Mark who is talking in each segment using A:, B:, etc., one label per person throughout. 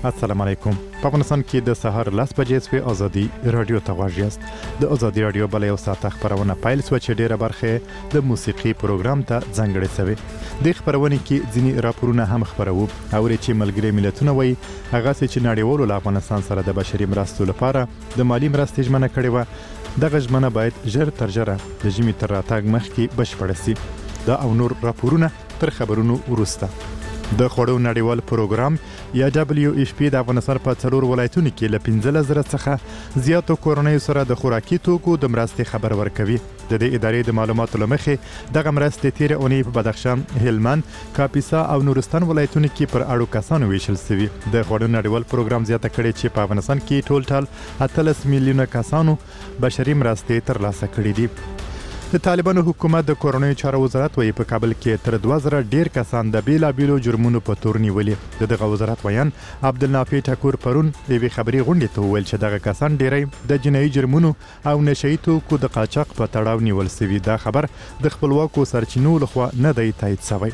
A: السلام علیکم. په افغانستان کې د سهار 10 بجې سوی ازادي رادیو ته غواړئ. د ازادي رادیو بل یو ساعت خبرونه پیل سو چې ډیره برخه د موسیقي پروګرام ته ځانګړې شوی. د خبرونه کې ځینی راپورونه هم خبرو او چې ملګری ملتونه وایي هغه چې نړیوالو له افغانستان سره د بشري مرستو لپاره د مالی مرستې ژمنه کړې و، دغه ژمنه باید ژر تر ژره د ژمي تر راتګ مخکې بشپړه شي. دا او نور راپورونه تر خبرونو وروسته. د خوړو نړیوال پروګرام یا WFP د افغانستان په 4 ولایتونو کې له 15,000 څخه زیاتو کورنیو سره د خوراکي توکو د مرستې خبر ورکوي. د دې ادارې د معلوماتو لمخې دغه مرستې تیر اونۍ په بدخشان، هلمند، کاپیسا او نورستان ولایتونو کې پر اړو کسانو ویشل شوی. د خوړو نړیوال پروګرام زیاته کړي چې په افغانستان کې ټول 18 میلیونه کسانو بشري مرستې ترلاسه کړې دي. د طالبانو حکومت د کورنیو چارو وزارت وایي په کابل کې تر 2000 ډیر کسان د بیلابیلو جرمونو په تور نیولې. دغه وزارت ویان عبدالنافع ټکور پرون د خبري غونډې ته ویل چې دغه کسان ډیری د جنایي جرمونو او نشئی توکو د قاچاق په تړاو نیول شوی. دا خبر د خپلواکو سرچینو لخوا نه دی تایید شوی.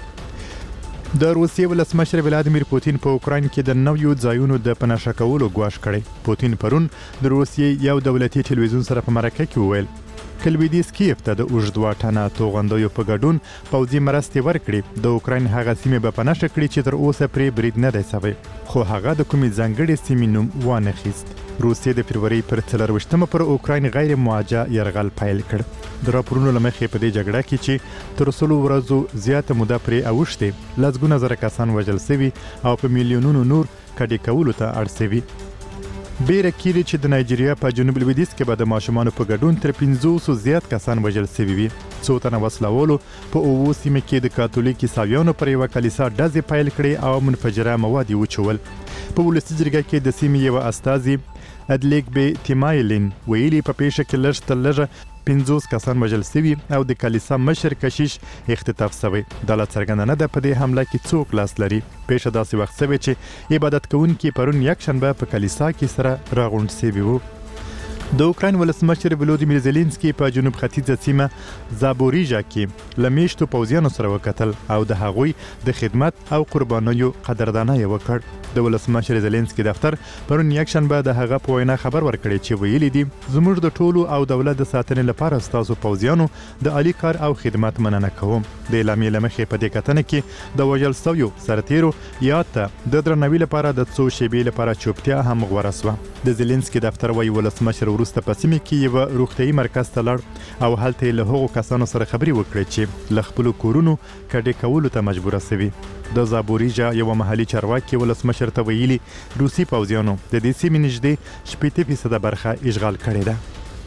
A: د روسیې ولسمشر ولادیمیر پوتین په اوکراین کې د نویو ځایونو د پناه کولو غواړ کړی. پوتین پرون د روسیې یو دولتي ټلویزیون سره په مرکه کې وویل کلویدیس کیف ته د اوږد واټنه توغندیو په ګډون پوځي مرستې ورکړي. د اوکراین هغه سیمه په پناه کړي چې تر اوسه پرې برید نه دی شوی، خو هغه د کومې ځانګړې سیمې نوم وانه خیست. روسیې د فروری پر 24 پر اوکراین غیر موجه يرغل پیل کړ. د راپورونو لمخې په دې جګړه کې چې تر 100 ورځو زیاته موده پرې اوښته، لږونه زره کسان وژل شوي او په میلیونونو نور کډې کولو ته اړ شوي. بیره کیږي چې د نایجیریا په جنوب لویدیځ کې به د ماشومانو په ګډون تر 500 زیات کسان وژل شوي وي. څو تنه وسلوالو په اوو سیمه کې د کاتولیک عیسویانو پر یو کلیسا ډزې پیل کړې او منفجره مواد وچول. په ولسي جرګه کې د سیمې یو استازي ادلیک به تیمایلین ویلي په پیښه کې لږ تر لږه 50 کسان وژل شوي او د کلیسا مشر کشیش اختطاف شوی. د لا څرګندنه ده په دې حمله کې څوک لاس لري. پیښه داسې وخت شوی چې عبادت کوونکي پرون یک شنبه په کلیسا کې سره راغونډ شوي وو. د اوکراین ولسمشر ولودیمیر زيلنسکي په جنوب ختیځه سیمه زابوریژا کې لمیشتو پوځیانو سره وکتل او د هغوی د خدمت او قربانیو قدردانه وکړ. د ولسمشر زيلنسکي دفتر پرون یک شنبه د هغه په وینا خبر ورکړی چې ویلي دي زموږ د ټولو او دولت د ساتنې لپاره ستاسو پوځیانو د عالی کار او خدمت مننه کوم. د اعلامیې لمخې په دې کتنه کې د وژل شویو سرتیرو یا ته د درناوي لپاره د څو شیبې لپاره چوپتیا هم غوړه شوه. د زيلنسکي دفتر وايي ولسمشر وروسته په سیمه کې یو روغتيایي مرکز ته لاړ او هلته له هغو کسانو سره خبري وکړي چې له خپل کورونو کډې کولو ته مجبور شوي. د زابوریژا یو محلي چارواکي ولسمشر ته ویلي روسي پوځیانو د دې سیمې نږدې 70% برخه اشغال کړې ده.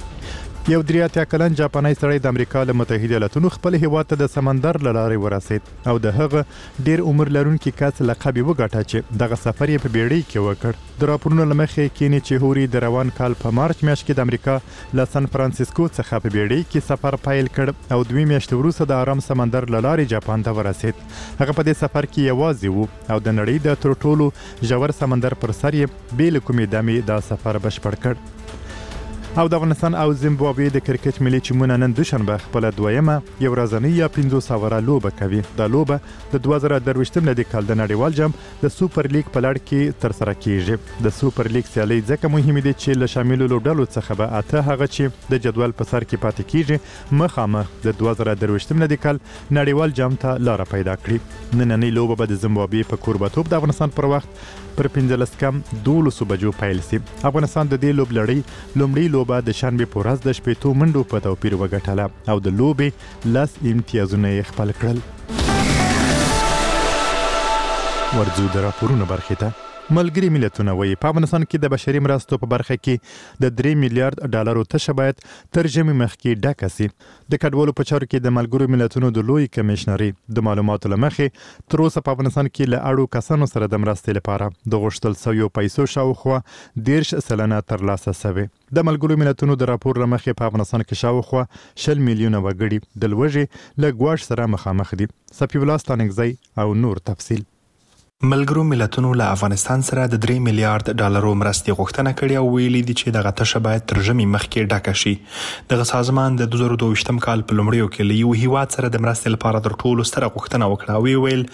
A: یو 83 کلن جاپاني سړی د امریکا له متحده ایالاتونو خپل هیواد ته د سمندر لارې ورسید او د هغه ډیر عمر لرونکي کس لقب وګټه چې دغه سفر یې په بیړۍ کې وکړ. د راپورونو لمخې کینی چې هوري د روان کال په مارچ میاشت کې د امریکا له سان فرانسیسکو څخه په بیړۍ کې سفر پیل کړ او 2 میاشتې وروسته د آرام سمندر لارې جاپان ته ورسید. هغه په دې سفر کې یوازې وو او د نړۍ د تر ټولو ژور سمندر پر سر یې بیل کومې دمې دا سفر بشپړ کړ. او د افغانستان او زیمبابوې د کرکټ ملي ټیمونه نن دوشنبه خپل دویمه یو ورځنۍ یا 500 وره لوبه کوي. دا لوبه د 2023 لدی کال د نړیوال جام د سوپر لیګ په لړ کې تر سره کیږي. د سوپر لیګ سیالي ځکه مهمه دي چې له شاملو لوبډلو څخه به اته هغه چې د جدول په سر کې پاتې کیږي مخامخ د 2023 لدی کال نړیوال جام ته لار پیدا کړي. نننۍ لوبه به د زیمبابوې په کوربتوب د افغانستان پر وخت پر 15 کم 12 بجو پیل شي. افغانستان د دې لوبلړۍ لومړی لوبه د شنبه په ورځ د شپېتو منډو په توپیر وګټله او د لوبې 10 امتیازونه یې خپل کړل. ورځو د راپورونو برخه ته ملګری ملتونه وایي په افغانستان کې د بشري مرستو په برخه کې د 3 میلیارډ ډالرو تشه باید تر ژمي مخکې ډکه شي. د کډوالو په چارو کې د ملګرو ملتونو د لوی کمشنري د معلوماتو لمخې تر اوسه په افغانستان کې له اړو کسانو سره د مرستې لپاره د غوښتل شویو پیسو شاوخوا 10% ترلاسه شوی. د ملګرو ملتونو د راپور لمخې په افغانستان کې شاوخوا 10 میلیونه وګړي د لوږې له ګواښ سره مخامخ دي. صفي الله ستانکزی او نور تفصیل.
B: ملګرو ملتونو له افغانستان سره د 3 میلیارډ ډالرو مرستې غوښتنه کړې او ویلي دي چې دغه تشه باید تر ژمي مخکې ډکه شي. دغه سازمان د 2022 کال په لومړیو کې له یو هیواد سره د مرستې لپاره تر ټولو ستره غوښتنه وکړه او ویل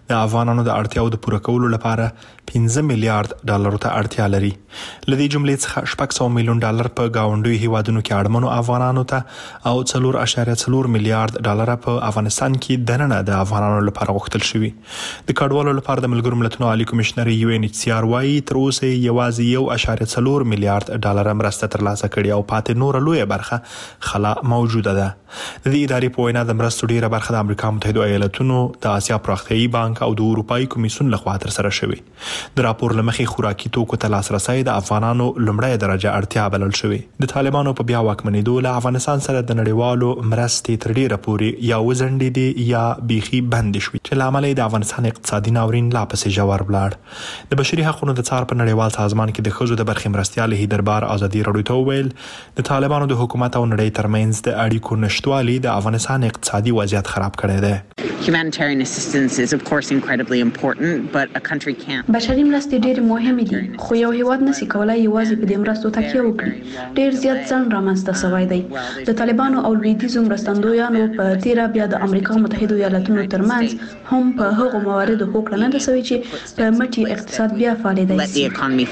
B: د افغانانو د اړتیاو د پوره کولو لپاره 15 میلیارډ ډالرو ته اړتیا لري. لدې جملې څخه 600 میلیون ډالر په گاونډي هیوادونو کې اړمنو افغانانو ته او 4.4 میلیارډ ډالر په افغانستان کې دننه د افغانانو لپاره غوښتل شوی. د کډوالو لپاره د ملګرو ملتونو عالی کمشنر UNHCR وايي تر اوسه یوازې 1.4 میلیارډ ډالر مرسته ترلاسه کړې او پاتې نور لویه برخه خلا موجوده ده. د دې ادارې په وینا د مرستو ډیره برخه د امریکا متحده ایالاتونو د آسیا پراختیایي بانک او د اروپאי کمیسیون لخوا تر سره شوی. د راپور لمخې خوراکي توکو ته لاسرسي د افغانانو لومړی درجه اړتیا بلل شوی. د طالبانو په بیا واکمنېدو له افغانستان سره د نړیوالو مرستې تر ډیره پورې یا وزندې یا بيخي بند شوی چې لامل د افغانستان اقتصادي ناورین لا پسې جوړ بلاړ. د بشري حقوقو د څار په نړیوال سازمان کې د خزو د برخې مرستيال دربار ازادي رادیو ته ویل د طالبانو د حکومت او نړۍ ترمنځ د اړیکو نشټوالي د افغانستان اقتصادي وضعیت خراب کړی دی.
C: Humanitarian assistance is of course incredibly important, but a country can't.
D: بشري مرستې ډېر مهمې دي، خو یو هیواد نشي کولای یوازې په دې مرستو تکیه وکړي. ډېر زیات ځنډ رامنځته شوی دی. د طالبانو او لویدیځو مرستندویانو په تیره بیا د امریکا متحده ایالاتونو ترمنځ هم په هغو مواردو هوکړه نه ده شوې چې په مټي اقتصاد بیا فعالیدای شي.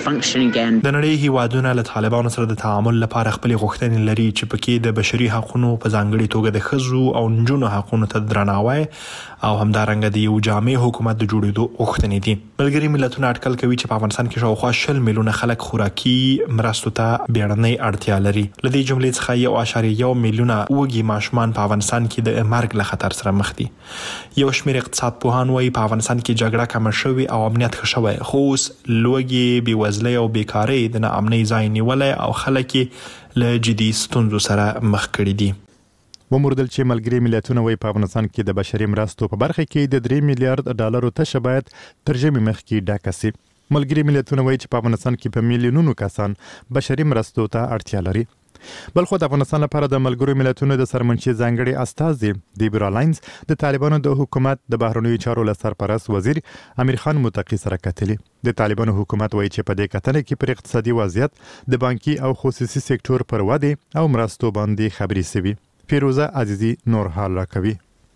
B: د نړۍ هیوادونه له طالبانو سره د تعامل لپاره خپل غوښتنې لري چې پکې د بشري حقوقو په ځانګړي توګه د خزو او نجونو حقوقو ته درناوی او همدارنګه د یو جامع حکومت د جوړېدو غوښتنې دي. ملګري ملتونه اټکل کوي چې په افغانستان کې شاوخوا 10 میلیونه خلک خوراکي مرستو ته بیړنۍ اړتیا لري. لدې جملې څخه 1.1 میلیونه وګي ماشومان په افغانستان کې د مرګ له خطر سره مخ دي. یو شمېر اقتصاد پوهان وايي په افغانستان کې جګړه کم شوې او امنیت ښه شوی، خو اوس لوږې، بېوزلۍ او بیکارۍ د ناامنۍ ځای نیولای او خلک له جدي ستونزو سره مخ کړي دي.
A: وموردل چې ملګري ملتونه وایي په افغانستان کې د بشري مرستو په برخه کې د 3 میلیارډ ډالرو تشه باید ترجمه مخ کې ډاکه سي. ملګري ملتونه وایي چې په افغانستان کې په میلیونونو کسان بشري مرستو ته اړتیا لري. بلخو د افغانستان لپاره د ملګرو ملتونو د سرمنشي ځانګړي استازي دیبرا لاینز د طالبانو د حکومت د بهرنیو چارو سرپرست وزیر امیر خان متقی سره کتلي. د طالبانو حکومت وایي چې په دې کتنه کې پر اقتصادي وضعیت د بانکي او خصوصي سکتور پر وده او مرستو باندې خبري سوي. فیروزه عزیزی نور حال راکوي.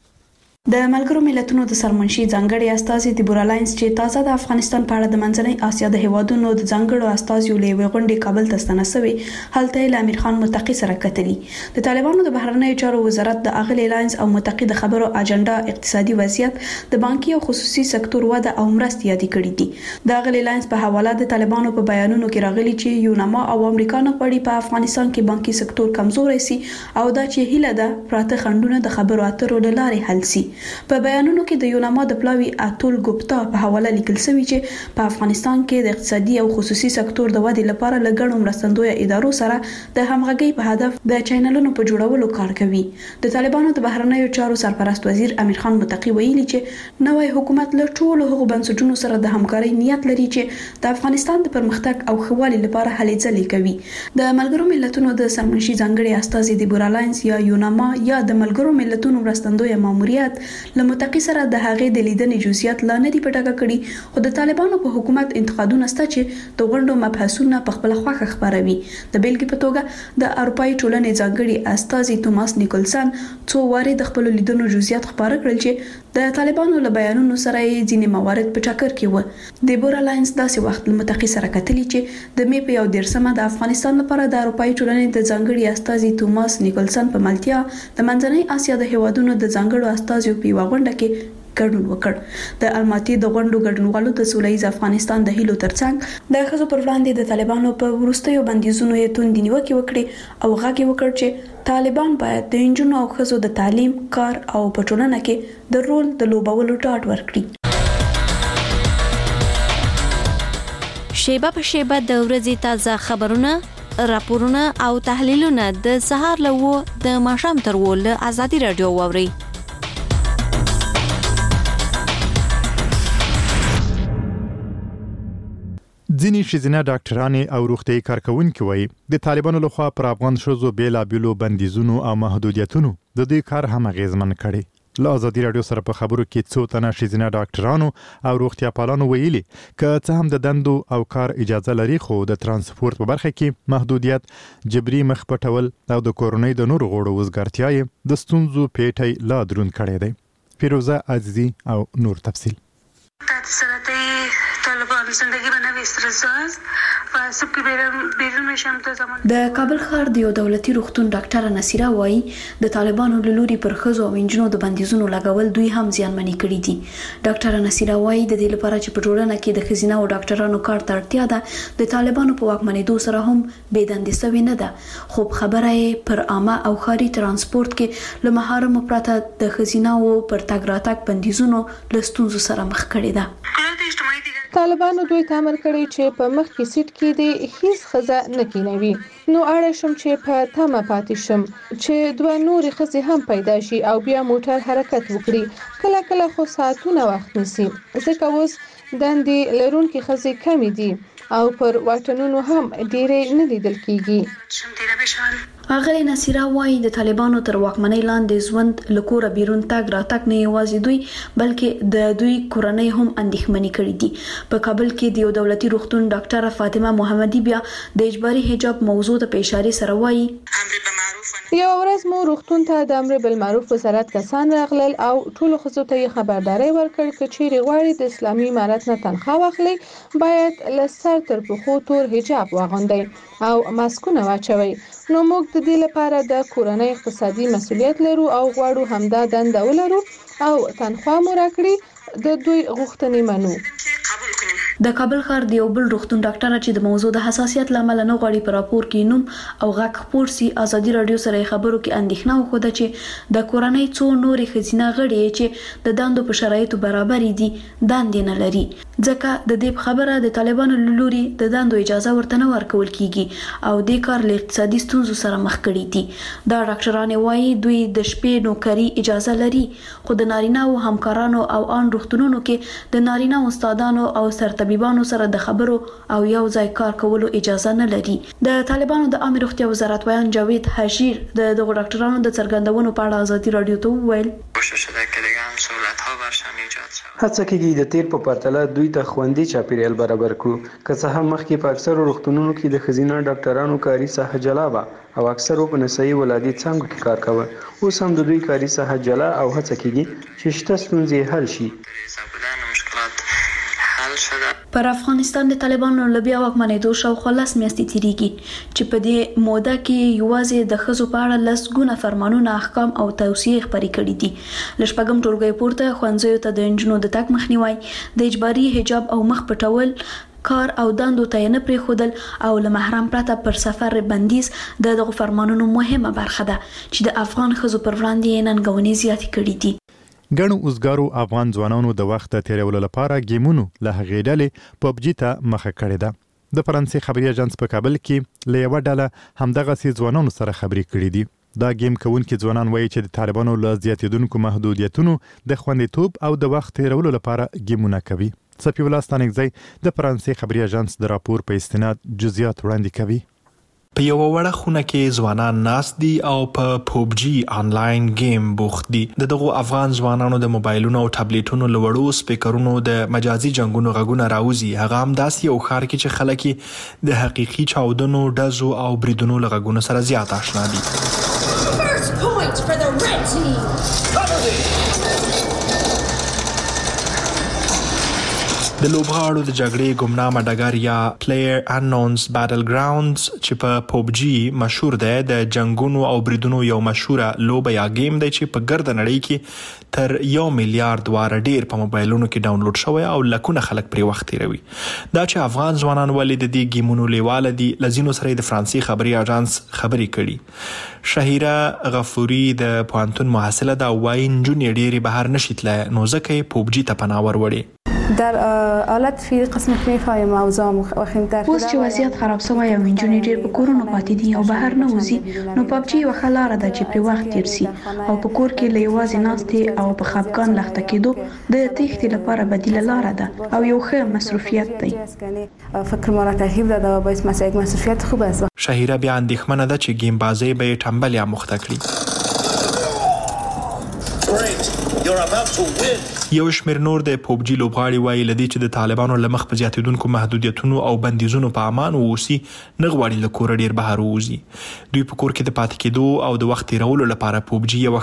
D: د ملګرو ملتونو د سرمنشي ځانګړي استازي دیبرا لاینز چې تازه د افغانستان په اړه د منځنۍ اسیا د هیوادونو د ځانګړو استازیو له غونډې کابل ته ستنه شوی، هلته له امیر خان متقی سره کتلي. د طالبانو د بهرنیو چارو وزارت د اغلی لاینز او متقی د خبرو اجنډا اقتصادي وضعیت، د بانکي او خصوصي سکتور وده او مرستې یادې کړې دي. د اغلی لاینز په حواله د طالبانو په بیانونو کې راغلي چې یوناما او امریکا نه غواړي په افغانستان کې بانکي سکتور کمزوري سي او دا چې هیله ده پراته خندونه د خبرو اترو له لارې حل سي. په بیانونو کې د یوناما د پلاوی اتول ګوپتا په حواله لیکل شوی چې په افغانستان کې د اقتصادي او خصوصي سکتور د ودې لپاره لګړو مرستندوی ادارو سره د همغږي په هدف د چینلونو په جوړولو کار کوي. د طالبانو د بهرنیو چارو سرپرست وزیر امیر خان متقی ویلي چې نوې حکومت له ټولو هغو بنسټونو سره د همکارۍ نیت لري چې د افغانستان د پرمختګ او خوالي لپاره هلې ځلې کوي. د ملګرو ملتونو د سرمنشي ځانګړي استازي دیبرا لاینز یا یوناما یا د ملګرو ملتونو مرستندوی ماموریت متقی سره د هغې د لیدنې جزئیات لا نه دي پټاکه کړي، خو د طالبانو په حکومت انتقادونه سته چې د غونډو مبحثونه په خپل خواخه خبروي. د بیلګې په توګه د اروپאי ټولنې ځانګړي استازي توماس نیکولسن څو واره د خپل لیدنو جزئیات خبره کړل چې د طالبانو له بیانونو سره یې ځینې موارد په ټاکر کې و. دیبرا لاینز داسې وخت له متقی سره کتلي چې د مې په 1 د افغانستان لپاره د اروپאי ټولنې د ځانګړي استازي توماس نیکولسن په ملتیا د منځنۍ اسیا د هیوادونو د ځانګړو استازیو په غونډه کې ګډون وکړ. د الماتي د غونډو ګډونوالو د سولهییز افغانستان د هیلو ترڅنګ د خزو پر وړاندې د طالبانو په ورستیو بندیزونو یې توندې نیوکې وکړي او غږ وکړ چې طالبان باید د انجونو او خزو د تعلیم، کار او په ټولنه کې د رول د لوبولو ډاډ ورکړي.
E: شیبه په شیبه د ورځې تازه خبرونه، راپورونه او تحلیلونه د سهار له د ماښام تر له ازادي رادیو واوري.
A: ځینې ښځینه ډاکټرانې او روغتیايي کارکونکي وایي د طالبانو لخوا پر افغان ښځو بېلابېلو بندیزونو او محدودیتونو د دوی کار هم اغېزمن کړي. له ازادي رادیو سره په خبرو کې څو تنه ښځینه ډاکټرانو او روغتیا پالانو ویلي که څه هم د دندو او کار اجازه لري، خو د ترانسپورت په برخه کې محدودیت، جبري مخ پټول او د کورونۍ د نورو غړو وزګارتیا د ستونزو پیټی لا دروند کړی دی. فیروزه عزیزی او نور تفصیل.
D: د کابل ښار د یو دولتي روغتون ډاکټر نصیره وایي د طالبانو له لوري پر ښځو او نجونو د بندیزونو لګول دوی هم زیانمنې کړي دي. ډاکټر نصیره وایي د دې لپاره چې په ټولنه کې د ښځینه او ډاکټرانو کار ته اړتیا ده د طالبانو په واکمنېدو سره هم بېدندې سوې نه ده، خو خبره یې پر عامه او ښاري ترانسپورت کې له محارمو پرته د ښځیناو پر تګ راتګ بندیزونو له ستونزو سره مخ کړې ده.
F: طالبانو دوی ته امر کړی چې په مخ کې سیټ کې د هیڅ ښځه نه کېنوي. نو اړ شم چې په تمه پاتې شم چې دوه نورې ښځې هم پیدا شي او بیا موټر حرکت وکړي. کله کله خو ساعتونه وخت نیسي ځکه اوس دندې لرونکې ښځې کمې دي او پر واټونو هم ډېرې نه لیدل کېږي.
D: اغلی نصیره وایي د طالبانو تر واکمنۍ لاندې ژوند له کوره بیرون تګ راتګ نه یوازې دوی بلکې د دوی کورنۍ هم اندېښمنې کړي دي. په کابل کې د یو دولتي روغتون ډاکټره فاطمه محمدي بیا د اجباري حجاب موضوع ته په اشاره سره وایي
F: یو ورځ مو روغتون ته د امر بالمعروف وزارت کسان راغلل او ټولو ښځو ته یې خبرداری ورکړ چې چیرې غواړي د اسلامي امارت نه تنخواه واخلي باید له سر تر پښو تور حجاب واغوندئ او ماسکونه واچوئ. نو موږ د دې لپاره د کورنۍ اقتصادي مسؤلیت لرو او غواړو همدا دنده ولرو او تنخواه مو راکړي د دوی غوښتنې منو.
D: د کابل ښار د یو بل روغتون ډاکټره چې د موضوع د حساسیت لامل نه غواړي پر راپور کې نوم او غږ خپور سي ازادي رادیو سره خبرو کې اندېښنه وښوده چې د کورنۍ څو نورې ښځینه غړي چې د دندو په شرایطو برابرې دي دندې نه لري ځکه د دې خبره د طالبانو له لوري د دندو اجازه ورته نه ورکول کیږي او د کار له اقتصادي ستونزو سره مخ کړي دي. دا ډاکټرانو وایي دوی د شپې نوکری اجازه لري خو د نارینه او همکارانو او ان روغتونونو کې د نارینه استادانو او سرطبيبانو سره د خبرو او یو ځای کار کولو اجازه نه لري. د طالبانو د عامه روغتیا وزارت ویان جاوید حشیر د دغه ډاکټرانو د څرګندونو په اړه ازادي رادیو ته وویل
G: هڅه کېږي د تیر په پرتله دوی ته خوندي چاپیریال برابر کړو. که څه هم مخکې په اکثرو روغتونونو کې د ښځینه ډاکټرانو کاري ساحه جلا وه او اکثرو په نسایي ولادي څانګو کې کار کاوه، اوس هم د دوی کاري ساحه جلا او هڅه کېږي چې شته ستونزې حل شي.
D: پر افغانستان د طالبانو له بیا واکمنېدو شاوخوا 10 میاشتې تیریږي چې په دې موده کې یوازې د ښځو په اړه 10 ګونه فرمانونه احکام او توصیې خپرې کړي دي. له شپږم ټولګي پورته ښوونځیو ته د نجونو د تګ مخنیوي، د اجباري حجاب او مخ پټول، کار او دندو ته نه پریښودل او له محرم پرته پر سفر بندیز د دغه فرمانونو مهمه برخه ده چې د افغان ښځو پر وړاندې ننګونې زیاتې کړي دي.
A: ګڼو اوسګارو افغان ځوانانو د وخت تیرولو لپاره گیمونو له هغې ډلې پبجي ته مخه کړې ده. د فرانسې خبري اژانس په کابل کې له یوه ډله همدغسې ځوانانو سره خبرې کړې دي. دا گیم کوونکي ځوانان وایي چې د طالبانو له زیاتېدونکو محدودیتونو د خوندیتوب او د وخت تیرولو لپاره گیمونه کوي. صفي الله ستانکزی د فرانسې خبري اژانس د راپور په استناد جزئیات وړاندې کوي.
B: په یو وړه خونه کې ځوانان ناست دي او په پوبجي آنلاین گیم بوخت دي. دغه افغان ځوانانو د موبایلونو او ټابلیټونو لوړو سپیکرونو د مجازي جنگونو غږونه راوځي. هغه هم داسې یو ښار کې چې خلک د حقيقي چاودنو، ډزو او بریدونو لغږونو سره زیات آشنا دي. د لوبغاړو د جګړې ګمنامه ډګر یا پلیئر انونس باتل ګراوندز چې په پوبجي مشهور دی د جنگونو او بریدونو یو مشهوره لوبه یا گیم دی چې په ګرد نړۍ کې تر 1 میلیارډ واره ډیر په موبایلونو کې ډاونلوډ شوی او لکونه خلک پرې وخت تیروي. دا چې افغان ځوانان ولې د دې گیمونو لیواله دي لزینو سره د فرانسې خبري اژانس خبري کړي. شهیره غفوري د پوهنتون محصله دا وایي نجونې ډېرې بهر نشي تللی نو ځکه یې پوبجي ته پناه وروړې.
H: در حالت فی قسمت میفهمیم اوضاع وخیمتر
D: اوس چې وضعیت خراب شوی او نجونې ډېر په کورونو پاتې دي او بهر نه وځي نو پبجي یوه ښه لاره ده چې پرې وخت تیر سي او په کور کې له یوازې ناستې او په خفګان لخته کېدو د تېښتې لپاره بدیله لاره ده او یو ښه مصروفیت دی.
H: فکر ما را ترغیب داده و باعث یک مصروفیت خوب است.
B: شهیره بیا اندېښمنه ده چې گیم بازی به یې ټمبل یا مخته کړي. یو شمیر نور د پوبجي لوبغاړي وایي لدې چې د طالبانو لمخ په زیاتېدونکو محدودیتونو او بندیزونو په امان ووسی نه غواړي له کوره ډیر بهر ووځي. دوی په کور کې د پاتې کېدو او د وخت تیرولو لپاره پوبجي یو